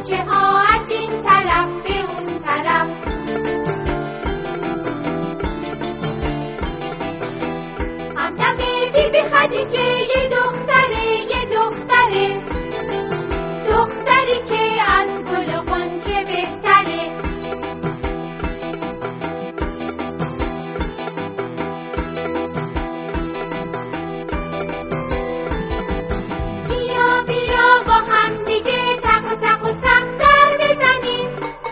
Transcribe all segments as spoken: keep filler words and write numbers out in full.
بچه ها از این طرف به اون طرف. همدم بی بی خدیجه یه دختره یه دختره، دختری که از گل و غنچه بهتره. بیا بیا با هم دیگه تق و تق و سختر بزنیم،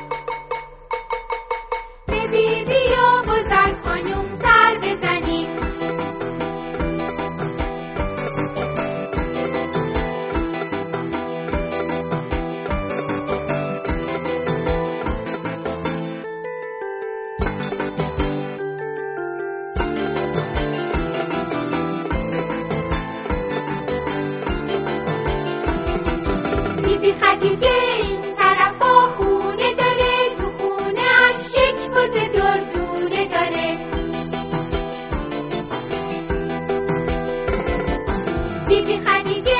به بی بی و بزرگ خانوم سر بزنیم. بی بی خدیجه این طرف با خونه داره، تو خونه اش یک بز دردونه داره. بی بی خدیجه